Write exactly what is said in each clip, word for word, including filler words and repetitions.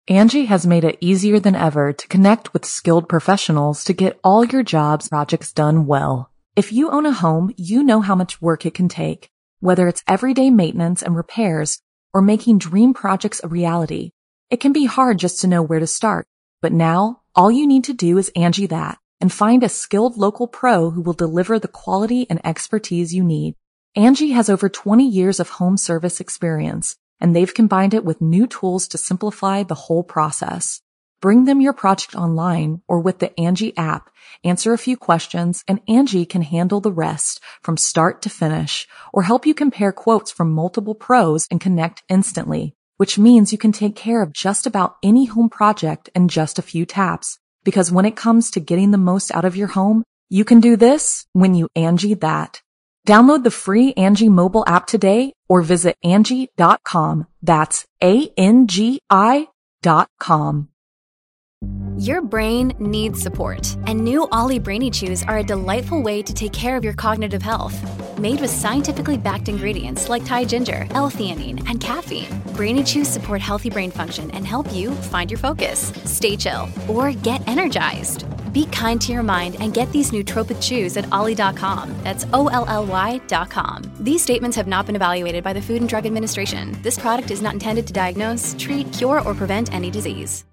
Angie has made it easier than ever to connect with skilled professionals to get all your jobs projects done well. If you own a home, you know how much work it can take, whether it's everyday maintenance and repairs or making dream projects a reality. It can be hard just to know where to start, but now all you need to do is Angie that and find a skilled local pro who will deliver the quality and expertise you need. Angie has over twenty years of home service experience, and they've combined it with new tools to simplify the whole process. Bring them your project online or with the Angie app, answer a few questions, and Angie can handle the rest from start to finish, or help you compare quotes from multiple pros and connect instantly, which means you can take care of just about any home project in just a few taps. Because when it comes to getting the most out of your home, you can do this when you Angie that. Download the free Angie mobile app today or visit Angie dot com. That's A N G I dot com. Your brain needs support, and new Ollie Brainy Chews are a delightful way to take care of your cognitive health. Made with scientifically backed ingredients like Thai ginger, L-theanine, and caffeine, Brainy Chews support healthy brain function and help you find your focus, stay chill, or get energized. Be kind to your mind and get these nootropic chews at Ollie dot com. That's O L L Y dot com. These statements have not been evaluated by the Food and Drug Administration. This product is not intended to diagnose, treat, cure, or prevent any disease.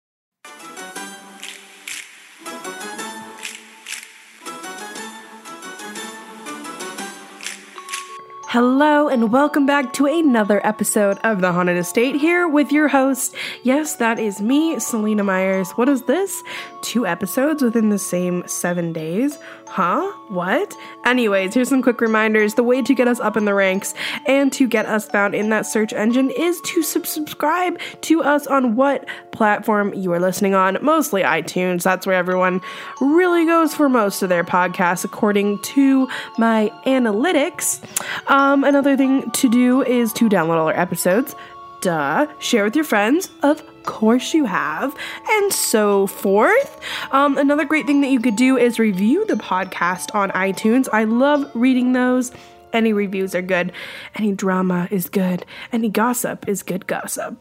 Hello and welcome back to another episode of The Haunted Estate, here with your host. Yes, that is me, Selena Myers. What is this? Two episodes within the same seven days? Huh? What? Anyways, here's some quick reminders. The way to get us up in the ranks and to get us found in that search engine is to sub- subscribe to us on what platform you are listening on. Mostly iTunes. That's where everyone really goes for most of their podcasts, according to my analytics. Um, another thing to do is to download all our episodes. Duh. Share with your friends. Of course you have. And so forth. Um, another great thing that you could do is review the podcast on iTunes. I love reading those. Any reviews are good. Any drama is good. Any gossip is good gossip.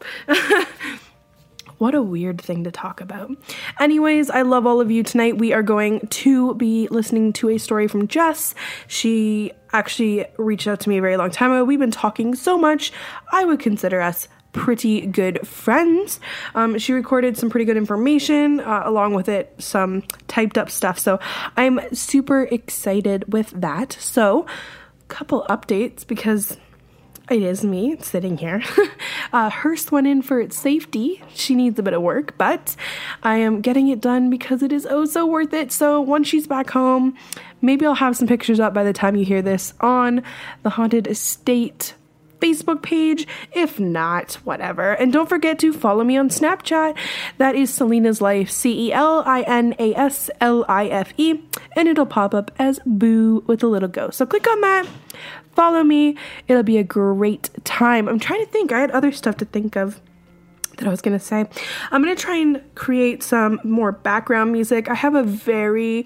What a weird thing to talk about. Anyways, I love all of you. Tonight we are going to be listening to a story from Jess. She actually reached out to me a very long time ago. We've been talking so much, I would consider us pretty good friends. Um, she recorded some pretty good information, uh, along with it some typed up stuff. So I'm super excited with that. So couple updates, because it is me sitting here. uh, Hearst went in for its safety. She needs a bit of work, but I am getting it done because it is oh so worth it. So once she's back home, maybe I'll have some pictures up by the time you hear this on the Haunted Estate Facebook page. If not, whatever. And don't forget to follow me on Snapchat. That is Selena's Life, C E L I N A S L I F E, and it'll pop up as Boo with a little ghost. So click on that. Follow me. It'll be a great time. I'm trying to think. I had other stuff to think of that I was going to say. I'm going to try and create some more background music. I have a very,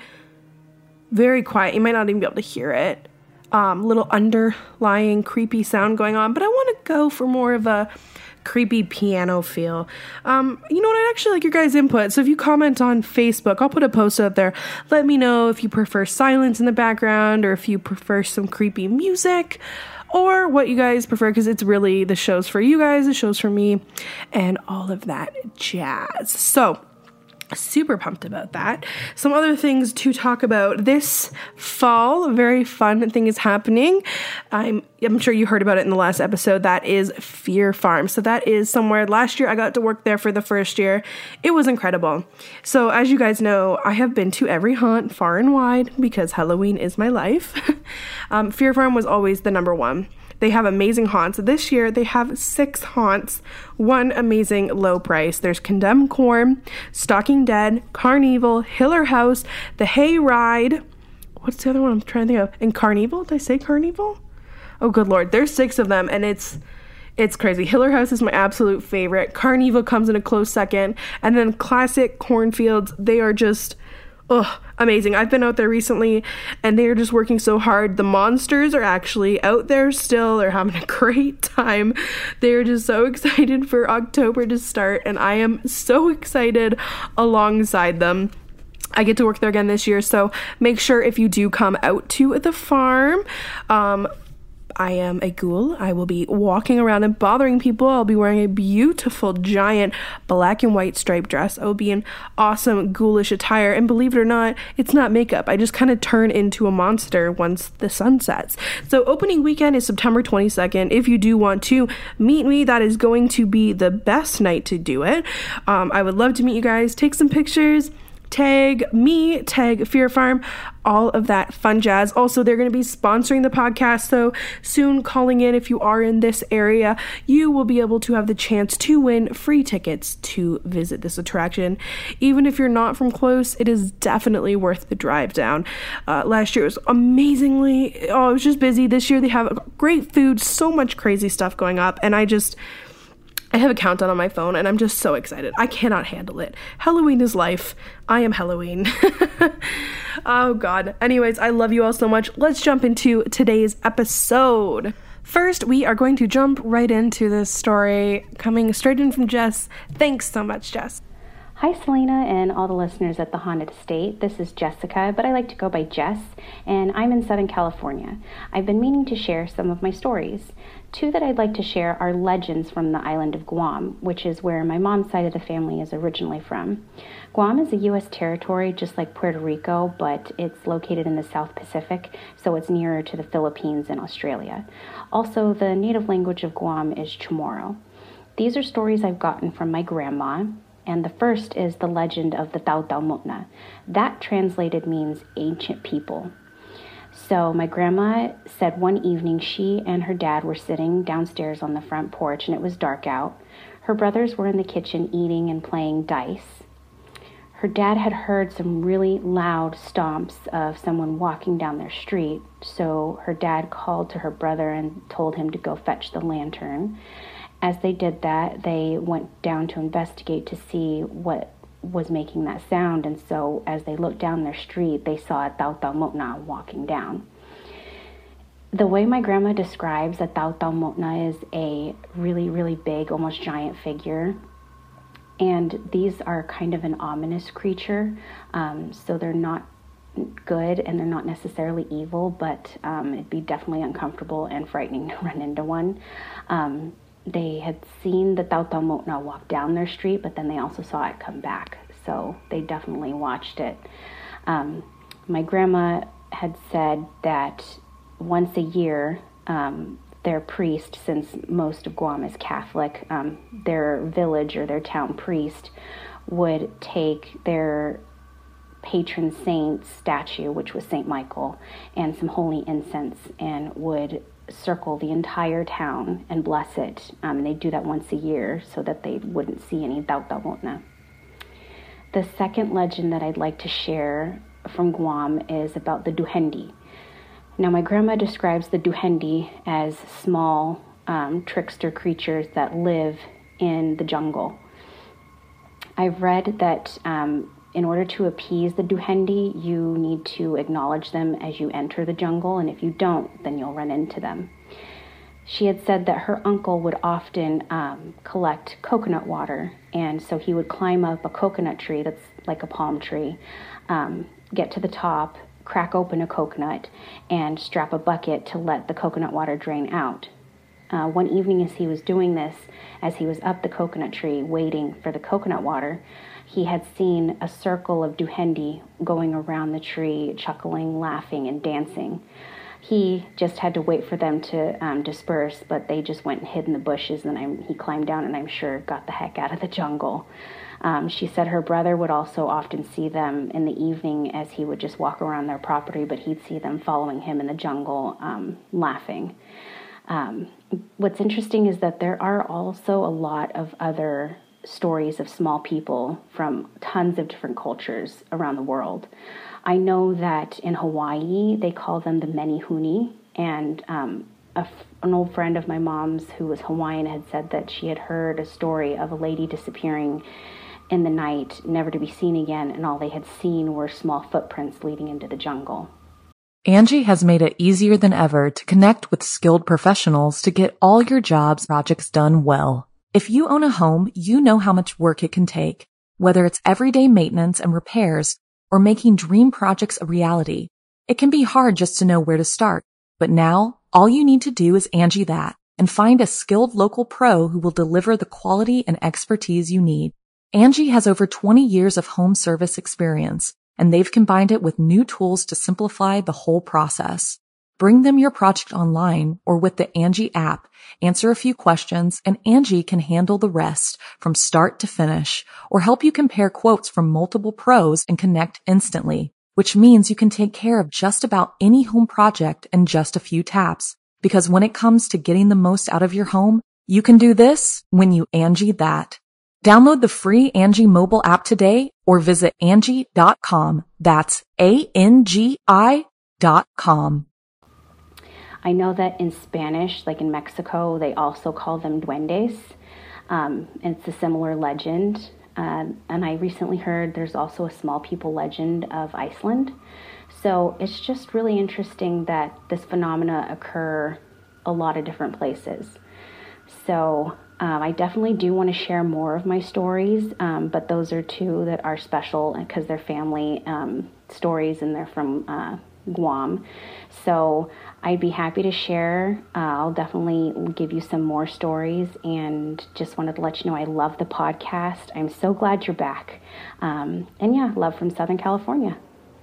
very quiet, you might not even be able to hear it, um, little underlying creepy sound going on, but I want to go for more of a creepy piano feel. Um, you know what? I'd actually like your guys' input. So if you comment on Facebook, I'll put a post out there. Let me know if you prefer silence in the background or if you prefer some creepy music or what you guys prefer, because it's really the show's for you guys, the show's for me, and all of that jazz. So super pumped about that. Some other things to talk about this fall. A very fun thing is happening. I'm I'm sure you heard about it in the last episode. That is Fear Farm. So that is somewhere. Last year I got to work there for the first year. It was incredible. So as you guys know, I have been to every haunt far and wide because Halloween is my life. um, Fear Farm was always the number one. They have amazing haunts. This year, they have six haunts, one amazing low price. There's Condemned Corn, Stalking Dead, Carnival, Hiller House, The Hay Ride. What's the other one I'm trying to think of? And Carnival? Did I say Carnival? Oh, good Lord. There's six of them, and it's it's crazy. Hiller House is my absolute favorite. Carnival comes in a close second. And then Classic Cornfields, they are just... Ugh, amazing. I've been out there recently and they are just working so hard. The monsters are actually out there still. They're having a great time. They're just so excited for October to start, and I am so excited alongside them. I get to work there again this year, so make sure if you do come out to the farm, um, I am a ghoul. I will be walking around and bothering people. I'll be wearing a beautiful giant black and white striped dress. I will be in awesome ghoulish attire. And believe it or not, it's not makeup. I just kind of turn into a monster once the sun sets. So opening weekend is September twenty-second. If you do want to meet me, that is going to be the best night to do it. Um, I would love to meet you guys. Take some pictures. Tag me, tag Fear Farm, all of that fun jazz. Also, they're going to be sponsoring the podcast, so soon calling in if you are in this area, you will be able to have the chance to win free tickets to visit this attraction. Even if you're not from close, it is definitely worth the drive down. Uh, last year was amazingly, oh, it was just busy. This year they have great food, so much crazy stuff going up, and I just... I have a countdown on my phone and I'm just so excited. I cannot handle it. Halloween is life. I am Halloween. Oh God. Anyways, I love you all so much. Let's jump into today's episode. First, we are going to jump right into this story coming straight in from Jess. Thanks so much, Jess. Hi, Selena and all the listeners at the Haunted Estate. This is Jessica, but I like to go by Jess, and I'm in Southern California. I've been meaning to share some of my stories. Two that I'd like to share are legends from the island of Guam, which is where my mom's side of the family is originally from. Guam is a U S territory just like Puerto Rico, but it's located in the South Pacific, so it's nearer to the Philippines and Australia. Also, the native language of Guam is Chamorro. These are stories I've gotten from my grandma, and the first is the legend of the Tautau Mutna. That translated means ancient people. So my grandma said one evening she and her dad were sitting downstairs on the front porch and it was dark out. Her brothers were in the kitchen eating and playing dice. Her dad had heard some really loud stomps of someone walking down their street, so her dad called to her brother and told him to go fetch the lantern. As they did that, they went down to investigate to see what was making that sound, and so as they looked down their street, they saw a Tautau Mutna walking down. The way my grandma describes a Tautau Mutna is a really, really big, almost giant figure, and these are kind of an ominous creature, um, so they're not good and they're not necessarily evil, but um, it'd be definitely uncomfortable and frightening to run into one. Um, They had seen the Tautau Mutna walk down their street, but then they also saw it come back. So they definitely watched it. Um, my grandma had said that once a year, um, their priest, since most of Guam is Catholic, um, their village or their town priest would take their patron saint statue, which was Saint Michael, and some holy incense, and would circle the entire town and bless it. Um, and they do that once a year so that they wouldn't see any Tautau Mutna. The second legend that I'd like to share from Guam is about the Duhendi. Now, my grandma describes the Duhendi as small um, trickster creatures that live in the jungle. I've read that um, in order to appease the Duhendi, you need to acknowledge them as you enter the jungle, and if you don't, then you'll run into them. She had said that her uncle would often um, collect coconut water, and so he would climb up a coconut tree that's like a palm tree, um, get to the top, crack open a coconut, and strap a bucket to let the coconut water drain out. Uh, one evening as he was doing this, as he was up the coconut tree waiting for the coconut water, he had seen a circle of Duhendi going around the tree, chuckling, laughing, and dancing. He just had to wait for them to um, disperse, but they just went and hid in the bushes, and I'm, he climbed down and I'm sure got the heck out of the jungle. Um, she said her brother would also often see them in the evening as he would just walk around their property, but he'd see them following him in the jungle, um, laughing. Um, what's interesting is that there are also a lot of other stories of small people from tons of different cultures around the world. I know that in Hawaii, they call them the Menehune, and um, a, an old friend of my mom's who was Hawaiian had said that she had heard a story of a lady disappearing in the night, never to be seen again, and all they had seen were small footprints leading into the jungle. Angie has made it easier than ever to connect with skilled professionals to get all your jobs projects done well. If you own a home, you know how much work it can take, whether it's everyday maintenance and repairs or making dream projects a reality. It can be hard just to know where to start, but now all you need to do is Angie that and find a skilled local pro who will deliver the quality and expertise you need. Angie has over twenty years of home service experience, and they've combined it with new tools to simplify the whole process. Bring them your project online or with the Angie app, answer a few questions, and Angie can handle the rest from start to finish, or help you compare quotes from multiple pros and connect instantly, which means you can take care of just about any home project in just a few taps. Because when it comes to getting the most out of your home, you can do this when you Angie that. Download the free Angie mobile app today or visit Angie dot com. That's A N G I dot com. I know that in Spanish, like in Mexico, they also call them duendes. Um, and it's a similar legend. Uh, and I recently heard there's also a small people legend of Iceland. So it's just really interesting that this phenomena occur a lot of different places. So um, I definitely do want to share more of my stories, um, but those are two that are special because they're family um, stories and they're from uh, Guam. So I'd be happy to share. Uh, I'll definitely give you some more stories, and just wanted to let you know I love the podcast. I'm so glad you're back. Um, and yeah, love from Southern California.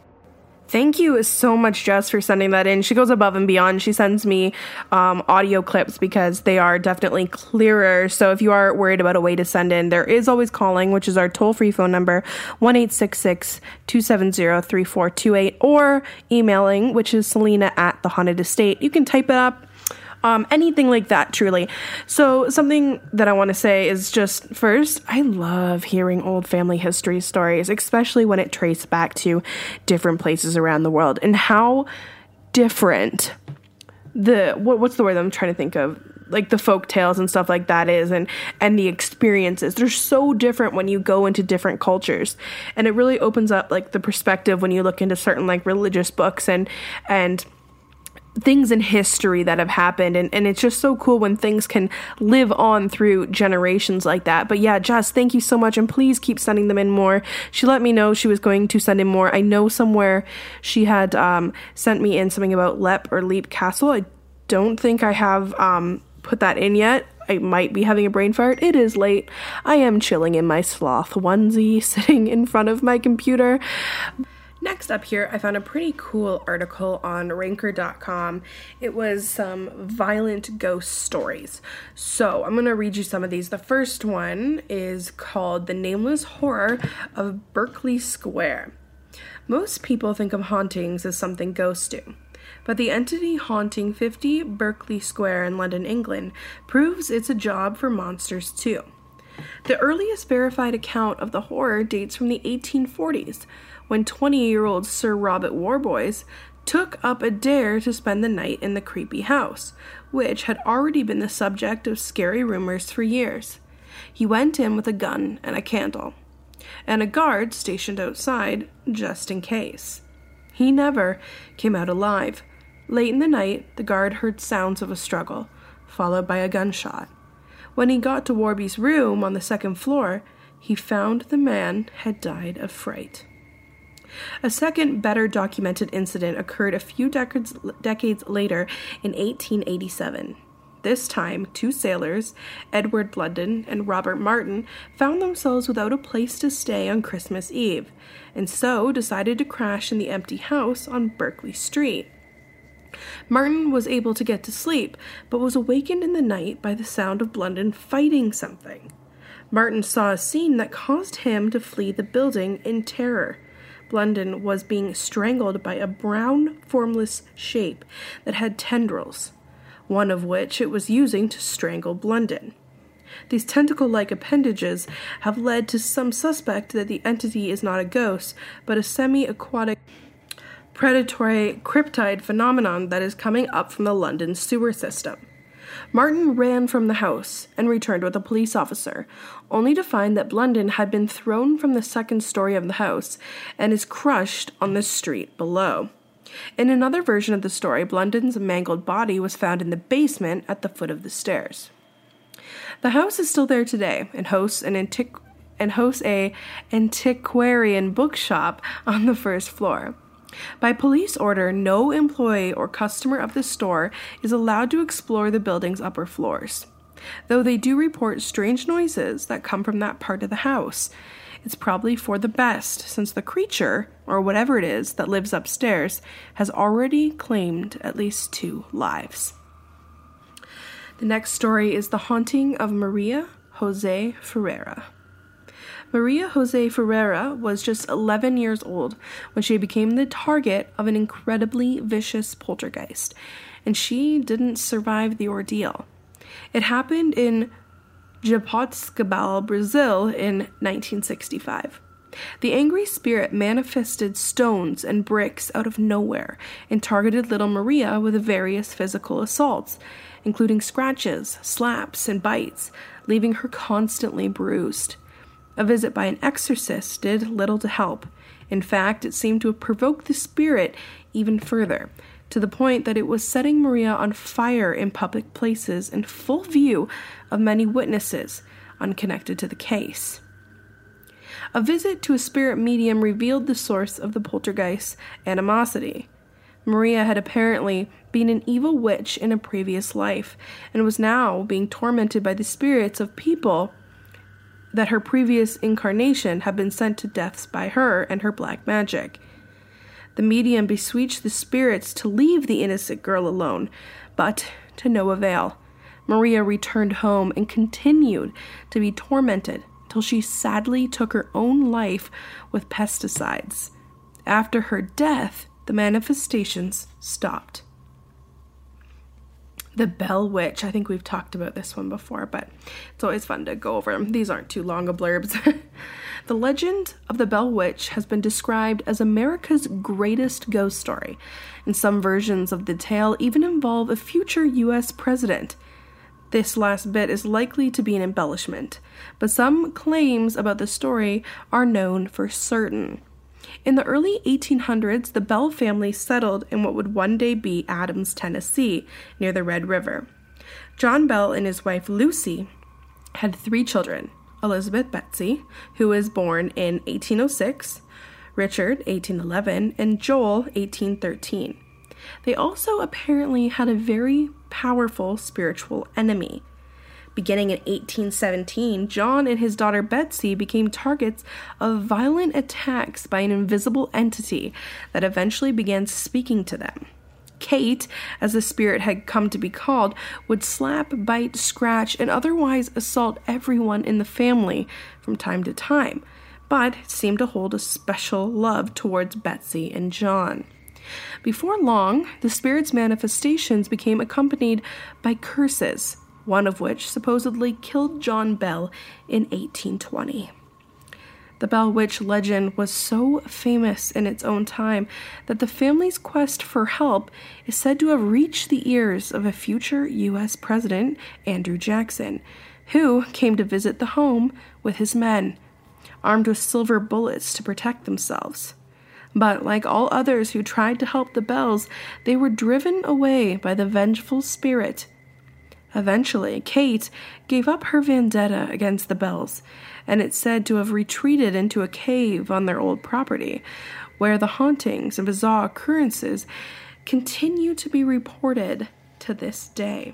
Thank you so much, Jess, for sending that in. She goes above and beyond. She sends me um, audio clips because they are definitely clearer. So if you are worried about a way to send in, there is always calling, which is our toll-free phone number, one eight six six, two seven zero, three four two eight, or emailing, which is Selena at The Haunted Estate. You can type it up. Um, anything like that, truly. So something that I want to say is just, first, I love hearing old family history stories, especially when it traced back to different places around the world, and how different the, what, what's the word I'm trying to think of? Like the folk tales and stuff like that is, and, and the experiences. They're so different when you go into different cultures. And it really opens up like the perspective when you look into certain like religious books and, and, things in history that have happened, and, and it's just so cool when things can live on through generations like that. But yeah, Jess, thank you so much, and please keep sending them in more. She let me know she was going to send in more. I know somewhere she had um, sent me in something about Leap or Leap Castle. I don't think I have um, put that in yet. I might be having a brain fart. It is late. I am chilling in my sloth onesie, sitting in front of my computer. Next up here, I found a pretty cool article on ranker dot com. It was some violent ghost stories. So I'm going to read you some of these. The first one is called The Nameless Horror of Berkeley Square. Most people think of hauntings as something ghosts do, but the entity haunting fifty Berkeley Square in London, England, proves it's a job for monsters too. The earliest verified account of the horror dates from the eighteen forties, when twenty-year-old Sir Robert Warboys took up a dare to spend the night in the creepy house, which had already been the subject of scary rumors for years. He went in with a gun and a candle, and a guard stationed outside just in case. He never came out alive. Late in the night, the guard heard sounds of a struggle, followed by a gunshot. When he got to Warby's room on the second floor, he found the man had died of fright. A second, better documented incident occurred a few decades, decades later in eighteen eighty-seven. This time, two sailors, Edward London and Robert Martin, found themselves without a place to stay on Christmas Eve, and so decided to crash in the empty house on Berkeley Street. Martin was able to get to sleep, but was awakened in the night by the sound of London fighting something. Martin saw a scene that caused him to flee the building in terror. London was being strangled by a brown, formless shape that had tendrils, one of which it was using to strangle London. These tentacle-like appendages have led to some suspect that the entity is not a ghost, but a semi-aquatic predatory cryptid phenomenon that is coming up from the London sewer system. Martin ran from the house and returned with a police officer, only to find that Blunden had been thrown from the second story of the house and is crushed on the street below. In another version of the story, Blunden's mangled body was found in the basement at the foot of the stairs. The house is still there today and hosts an antiqu- and hosts a antiquarian bookshop on the first floor. By police order, no employee or customer of the store is allowed to explore the building's upper floors, though they do report strange noises that come from that part of the house. It's probably for the best, since the creature, or whatever it is, that lives upstairs has already claimed at least two lives. The next story is the haunting of Maria Jose Ferreira. Maria Jose Ferreira was just eleven years old when she became the target of an incredibly vicious poltergeist, and she didn't survive the ordeal. It happened in Jaboticabal, Brazil in nineteen sixty-five. The angry spirit manifested stones and bricks out of nowhere and targeted little Maria with various physical assaults, including scratches, slaps, and bites, leaving her constantly bruised. A visit by an exorcist did little to help. In fact, it seemed to have provoked the spirit even further, to the point that it was setting Maria on fire in public places in full view of many witnesses unconnected to the case. A visit to a spirit medium revealed the source of the poltergeist's animosity. Maria had apparently been an evil witch in a previous life and was now being tormented by the spirits of people that her previous incarnation had been sent to deaths by her and her black magic. The medium beseeched the spirits to leave the innocent girl alone, but to no avail. Maria returned home and continued to be tormented till she sadly took her own life with pesticides. After her death, the manifestations stopped. The Bell Witch. I think we've talked about this one before, but it's always fun to go over them. These aren't too long of blurbs. The legend of the Bell Witch has been described as America's greatest ghost story, and some versions of the tale even involve a future U S president. This last bit is likely to be an embellishment, but some claims about the story are known for certain. In the early eighteen hundreds, the Bell family settled in what would one day be Adams, Tennessee, near the Red River. John Bell and his wife Lucy had three children: Elizabeth Betsy, who was born in eighteen oh six, Richard, eighteen eleven, and Joel, eighteen thirteen. They also apparently had a very powerful spiritual enemy. Beginning in eighteen seventeen, John and his daughter Betsy became targets of violent attacks by an invisible entity that eventually began speaking to them. Kate, as the spirit had come to be called, would slap, bite, scratch, and otherwise assault everyone in the family from time to time, but seemed to hold a special love towards Betsy and John. Before long, the spirit's manifestations became accompanied by curses, one of which supposedly killed John Bell in eighteen twenty. The Bell Witch legend was so famous in its own time that the family's quest for help is said to have reached the ears of a future U S president, Andrew Jackson, who came to visit the home with his men, armed with silver bullets to protect themselves. But like all others who tried to help the Bells, they were driven away by the vengeful spirit. Eventually, Kate gave up her vendetta against the Bells, and it's said to have retreated into a cave on their old property, where the hauntings and bizarre occurrences continue to be reported to this day.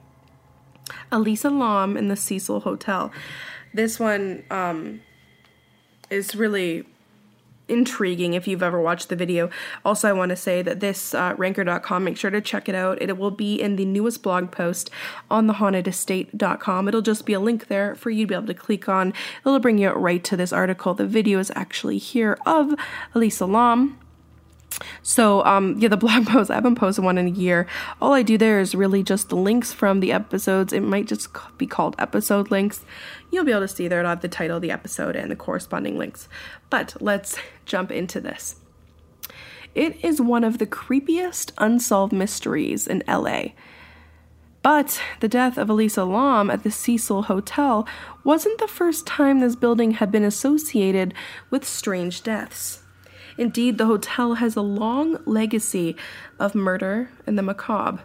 Elisa Lam in the Cecil Hotel. This one um, is really intriguing if you've ever watched the video. Also, I want to say that this uh, ranker dot com, make sure to check it out. It will be in the newest blog post on the haunted estate dot com. It'll just be a link there for you to be able to click on. It'll bring you right to this article. The video is actually here of Elisa Lam. So, um, yeah, the blog post, I haven't posted one in a year. All I do there is really just the links from the episodes. It might just be called episode links. You'll be able to see there. It'll have the title of the episode and the corresponding links. But let's jump into this. It is one of the creepiest unsolved mysteries in L A. But the death of Elisa Lam at the Cecil Hotel wasn't the first time this building had been associated with strange deaths. Indeed, the hotel has a long legacy of murder and the macabre,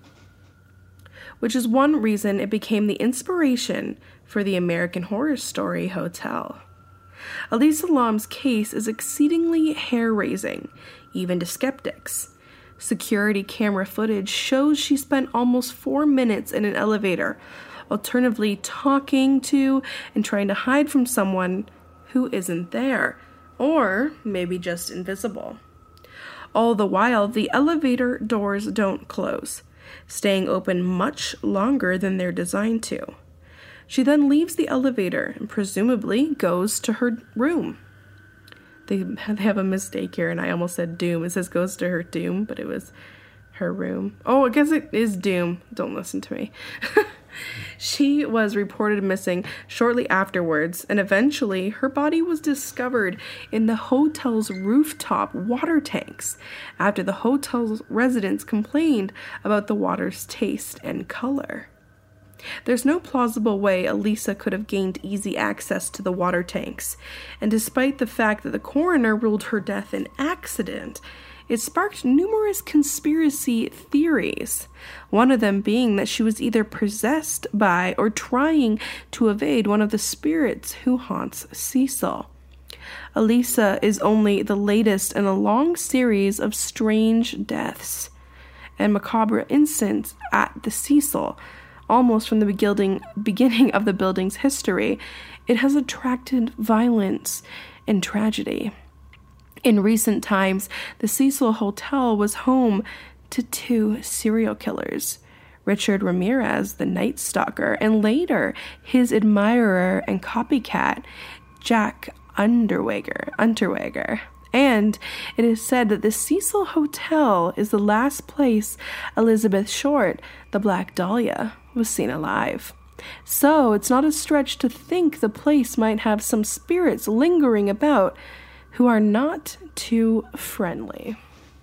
which is one reason it became the inspiration for the American Horror Story Hotel. Elisa Lam's case is exceedingly hair-raising, even to skeptics. Security camera footage shows she spent almost four minutes in an elevator, alternatively talking to and trying to hide from someone who isn't there, or maybe just invisible. All the while, the elevator doors don't close, staying open much longer than they're designed to. She then leaves the elevator and presumably goes to her room. They have a mistake here, and I almost said doom. It says goes to her doom, but it was her room. Oh, I guess it is doom. Don't listen to me. She was reported missing shortly afterwards, and eventually her body was discovered in the hotel's rooftop water tanks after the hotel's residents complained about the water's taste and color. There's no plausible way Elisa could have gained easy access to the water tanks, and despite the fact that the coroner ruled her death an accident, it sparked numerous conspiracy theories, one of them being that she was either possessed by or trying to evade one of the spirits who haunts Cecil. Elisa is only the latest in a long series of strange deaths and macabre incidents at the Cecil. Almost from the beginning, beginning of the building's history, it has attracted violence and tragedy. In recent times, the Cecil Hotel was home to two serial killers, Richard Ramirez, the Night Stalker, and later his admirer and copycat, Jack Unterweger. Unterweger. And it is said that the Cecil Hotel is the last place Elizabeth Short, the Black Dahlia, was seen alive. So it's not a stretch to think the place might have some spirits lingering about who are not too friendly.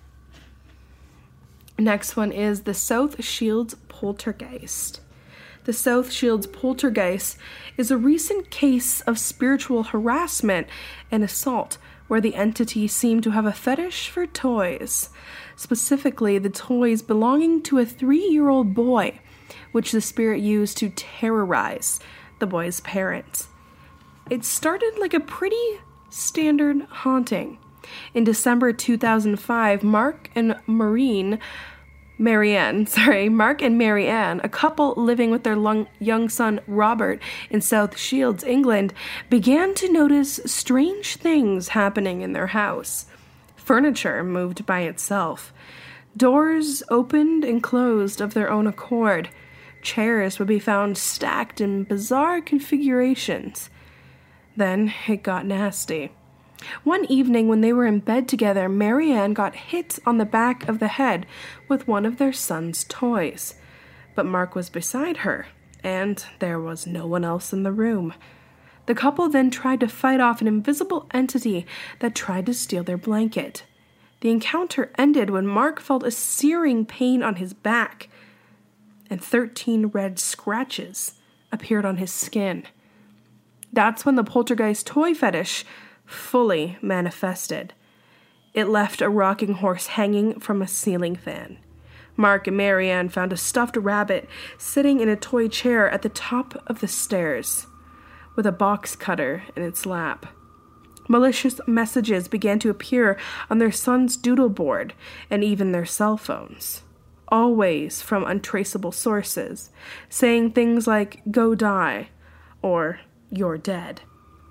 Next one is the South Shields Poltergeist. The South Shields Poltergeist is a recent case of spiritual harassment and assault where the entity seemed to have a fetish for toys, specifically the toys belonging to a three-year-old boy, which the spirit used to terrorize the boy's parents. It started like a pretty standard haunting. In December two thousand five, Mark and Maureen, Marianne, sorry, Mark and Marianne, a couple living with their long, young son Robert in South Shields, England, began to notice strange things happening in their house. Furniture moved by itself. Doors opened and closed of their own accord. Chairs would be found stacked in bizarre configurations. Then it got nasty. One evening when they were in bed together, Marianne got hit on the back of the head with one of their son's toys. But Mark was beside her, and there was no one else in the room. The couple then tried to fight off an invisible entity that tried to steal their blanket. The encounter ended when Mark felt a searing pain on his back, and thirteen red scratches appeared on his skin. That's when the poltergeist toy fetish fully manifested. It left a rocking horse hanging from a ceiling fan. Mark and Marianne found a stuffed rabbit sitting in a toy chair at the top of the stairs, with a box cutter in its lap. Malicious messages began to appear on their son's doodle board and even their cell phones, always from untraceable sources, saying things like, "Go die," or "You're dead."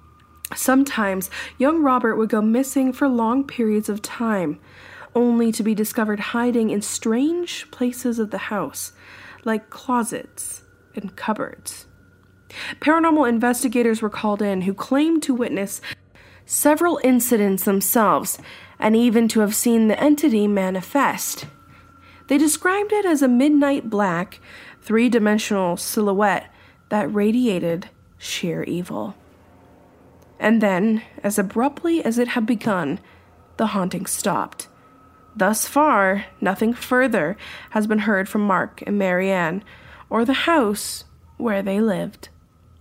Sometimes, young Robert would go missing for long periods of time, only to be discovered hiding in strange places of the house, like closets and cupboards. Paranormal investigators were called in who claimed to witness several incidents themselves, and even to have seen the entity manifest. They described it as a midnight black, three-dimensional silhouette that radiated sheer evil. And then, as abruptly as it had begun, the haunting stopped. Thus far, nothing further has been heard from Mark and Marianne, or the house where they lived.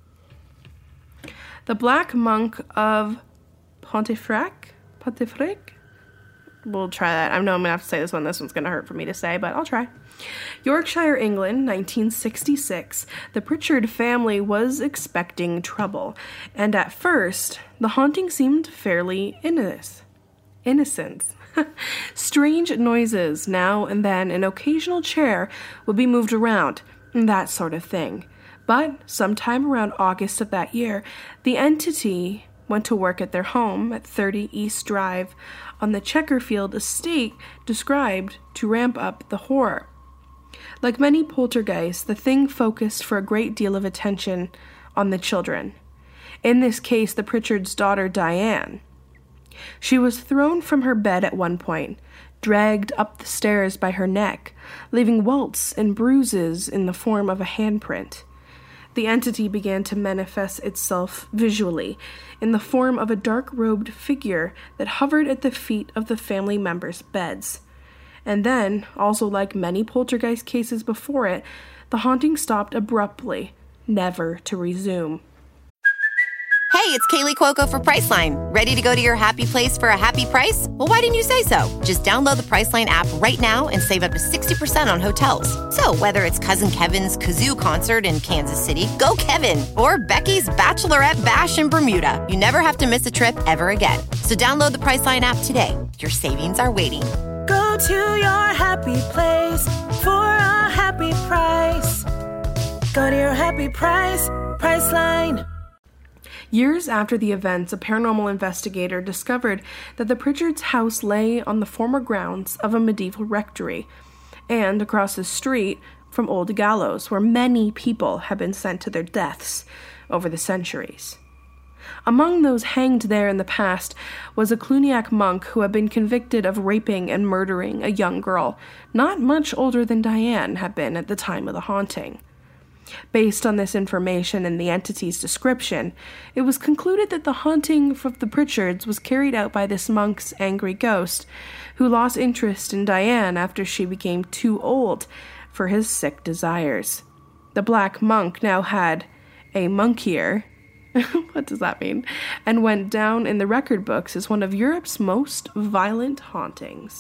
The Black Monk of Pontefract, Pontefract? We'll try that. I know I'm going to have to say this one. This one's going to hurt for me to say, but I'll try. Yorkshire, England, nineteen sixty-six. The Pritchard family was expecting trouble, and at first, the haunting seemed fairly innocent. Innocent. Strange noises now and then, an occasional chair would be moved around, that sort of thing. But sometime around August of that year, the entity went to work at their home at thirty East Drive on the Checkerfield estate, described to ramp up the horror. Like many poltergeists, the thing focused for a great deal of attention on the children. In this case, the Pritchard's daughter, Diane. She was thrown from her bed at one point, dragged up the stairs by her neck, leaving welts and bruises in the form of a handprint. The entity began to manifest itself visually in the form of a dark-robed figure that hovered at the feet of the family members' beds. And then, also like many poltergeist cases before it, the haunting stopped abruptly, never to resume. Hey, it's Kaylee Cuoco for Priceline. Ready to go to your happy place for a happy price? Well, why didn't you say so? Just download the Priceline app right now and save up to sixty percent on hotels. So whether it's Cousin Kevin's Kazoo Concert in Kansas City, go Kevin, or Becky's Bachelorette Bash in Bermuda, you never have to miss a trip ever again. So download the Priceline app today. Your savings are waiting. Go to your happy place for a happy price. Go to your happy price, Priceline. Years after the events, a paranormal investigator discovered that the Pritchard's house lay on the former grounds of a medieval rectory, and across the street from Old Gallows, where many people had been sent to their deaths over the centuries. Among those hanged there in the past was a Cluniac monk who had been convicted of raping and murdering a young girl, not much older than Diane had been at the time of the haunting. Based on this information and the entity's description, it was concluded that the haunting of the Pritchards was carried out by this monk's angry ghost, who lost interest in Diane after she became too old for his sick desires. The Black Monk now had a monk ear. What does that mean? And went down in the record books as one of Europe's most violent hauntings.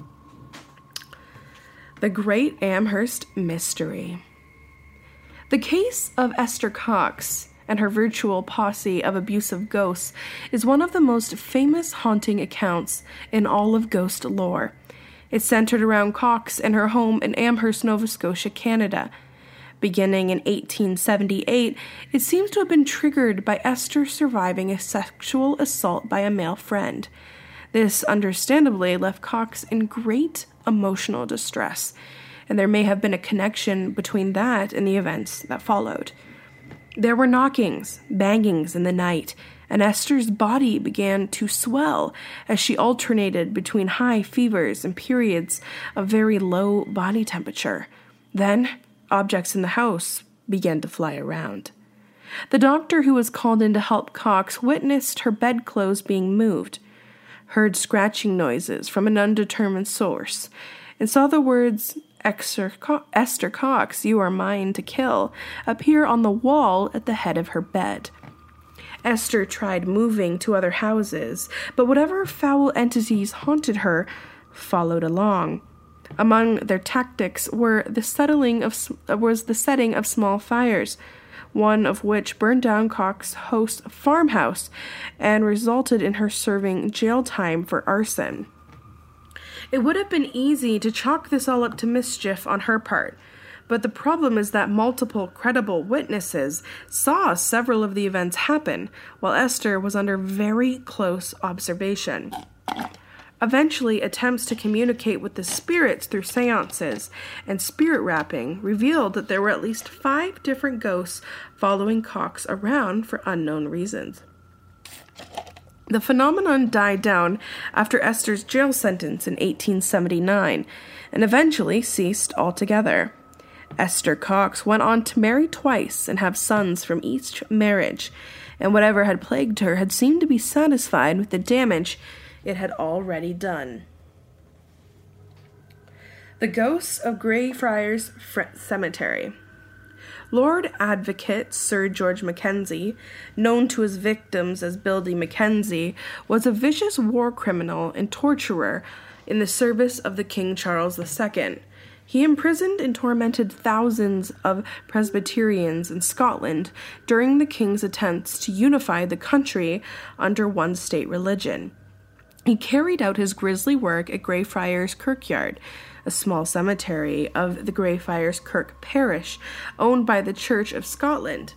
The Great Amherst Mystery. The case of Esther Cox and her virtual posse of abusive ghosts is one of the most famous haunting accounts in all of ghost lore. It centered around Cox and her home in Amherst, Nova Scotia, Canada. Beginning in eighteen seventy-eight, it seems to have been triggered by Esther surviving a sexual assault by a male friend. This understandably left Cox in great emotional distress, and there may have been a connection between that and the events that followed. There were knockings, bangings in the night, and Esther's body began to swell as she alternated between high fevers and periods of very low body temperature. Then, objects in the house began to fly around. The doctor who was called in to help Cox witnessed her bedclothes being moved, heard scratching noises from an undetermined source, and saw the words, Esther Cox, you are mine to kill, appear on the wall at the head of her bed. Esther tried moving to other houses, but whatever foul entities haunted her followed along. Among their tactics were the settling of was the setting of small fires, one of which burned down Cox's host's farmhouse and resulted in her serving jail time for arson. It would have been easy to chalk this all up to mischief on her part, but the problem is that multiple credible witnesses saw several of the events happen while Esther was under very close observation. Eventually, attempts to communicate with the spirits through seances and spirit rapping revealed that there were at least five different ghosts following Cox around for unknown reasons. The phenomenon died down after Esther's jail sentence in eighteen seventy-nine and eventually ceased altogether. Esther Cox went on to marry twice and have sons from each marriage, and whatever had plagued her had seemed to be satisfied with the damage it had already done. The Ghosts of Greyfriars Cemetery. Lord Advocate Sir George Mackenzie, known to his victims as Bildy Mackenzie, was a vicious war criminal and torturer in the service of the King Charles the Second. He imprisoned and tormented thousands of Presbyterians in Scotland during the king's attempts to unify the country under one state religion. He carried out his grisly work at Greyfriars Kirkyard, a small cemetery of the Greyfriars Kirk parish owned by the Church of Scotland.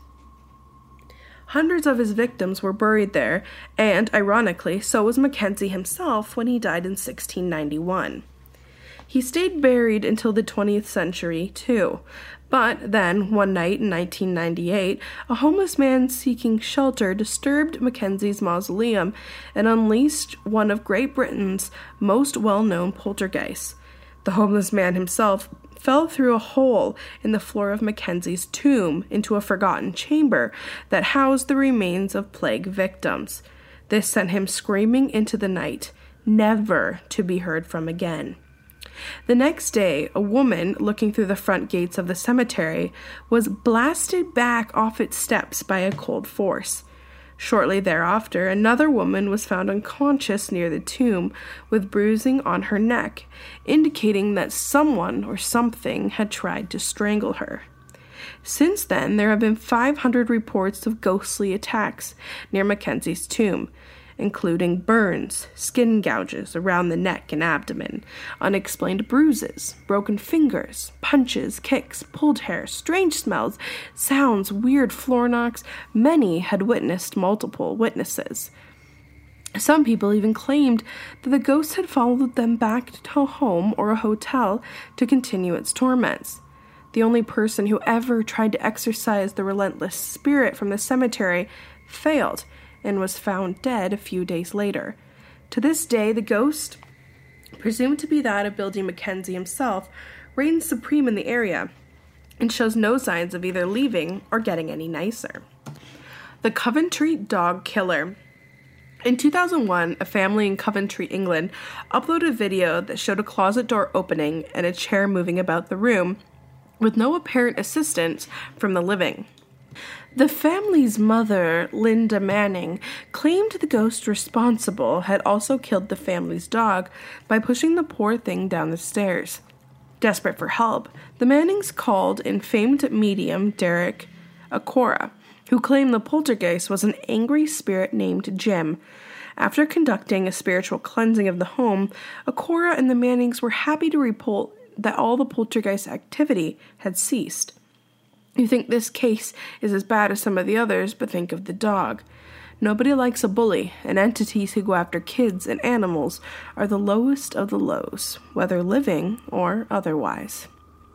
Hundreds of his victims were buried there, and, ironically, so was Mackenzie himself when he died in sixteen ninety-one. He stayed buried until the twentieth century, too. But then, one night in nineteen ninety-eight, a homeless man seeking shelter disturbed Mackenzie's mausoleum and unleashed one of Great Britain's most well-known poltergeists. The homeless man himself fell through a hole in the floor of Mackenzie's tomb into a forgotten chamber that housed the remains of plague victims. This sent him screaming into the night, never to be heard from again. The next day, a woman looking through the front gates of the cemetery was blasted back off its steps by a cold force. Shortly thereafter, another woman was found unconscious near the tomb with bruising on her neck, indicating that someone or something had tried to strangle her. Since then, there have been five hundred reports of ghostly attacks near Mackenzie's tomb, including burns, skin gouges around the neck and abdomen, unexplained bruises, broken fingers, punches, kicks, pulled hair, strange smells, sounds, weird floor knocks. Many had witnessed multiple witnesses. Some people even claimed that the ghost had followed them back to a home or a hotel to continue its torments. The only person who ever tried to exorcise the relentless spirit from the cemetery failed and was found dead a few days later. To this day, the ghost, presumed to be that of Bildy Mackenzie himself, reigns supreme in the area and shows no signs of either leaving or getting any nicer. The Coventry Dog Killer. In two thousand one, a family in Coventry, England, uploaded a video that showed a closet door opening and a chair moving about the room with no apparent assistance from the living. The family's mother, Linda Manning, claimed the ghost responsible had also killed the family's dog by pushing the poor thing down the stairs. Desperate for help, the Mannings called in famed medium Derek Acorah, who claimed the poltergeist was an angry spirit named Jim. After conducting a spiritual cleansing of the home, Acorah and the Mannings were happy to report that all the poltergeist activity had ceased. You think this case is as bad as some of the others, but think of the dog. Nobody likes a bully, and entities who go after kids and animals are the lowest of the lows, whether living or otherwise.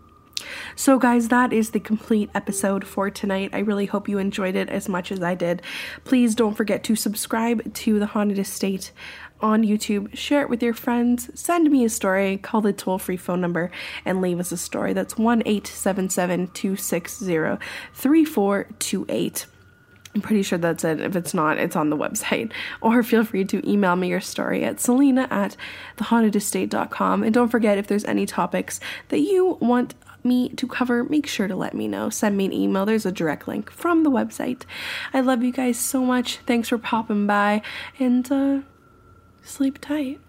So guys, that is the complete episode for tonight. I really hope you enjoyed it as much as I did. Please don't forget to subscribe to The Haunted Estate on YouTube, share it with your friends, send me a story, call the toll-free phone number, and leave us a story. That's one eight seven seven, two six zero, three four two eight. I'm pretty sure that's it. If it's not, it's on the website. Or feel free to email me your story at selena at the haunted estate dot com. And don't forget, if there's any topics that you want me to cover, make sure to let me know. Send me an email. There's a direct link from the website. I love you guys so much. Thanks for popping by, and uh, sleep tight.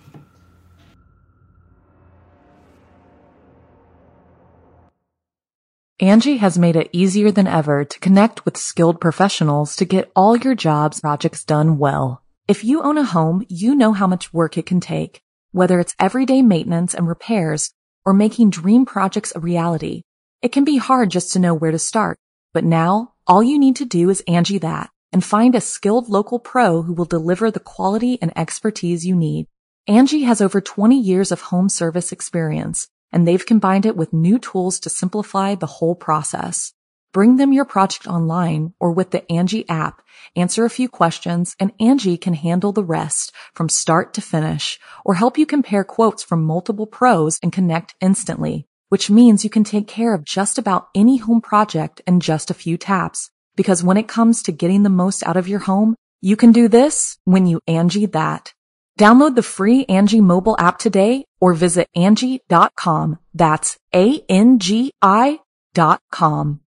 Angie has made it easier than ever to connect with skilled professionals to get all your jobs projects done well. If you own a home, you know how much work it can take, whether it's everyday maintenance and repairs or making dream projects a reality. It can be hard just to know where to start, but now all you need to do is Angie that and find a skilled local pro who will deliver the quality and expertise you need. Angie has over twenty years of home service experience, and they've combined it with new tools to simplify the whole process. Bring them your project online or with the Angie app, answer a few questions, and Angie can handle the rest from start to finish, or help you compare quotes from multiple pros and connect instantly, which means you can take care of just about any home project in just a few taps. Because when it comes to getting the most out of your home, you can do this when you Angie that. Download the free Angie mobile app today or visit Angie dot com. That's A N G I dot com.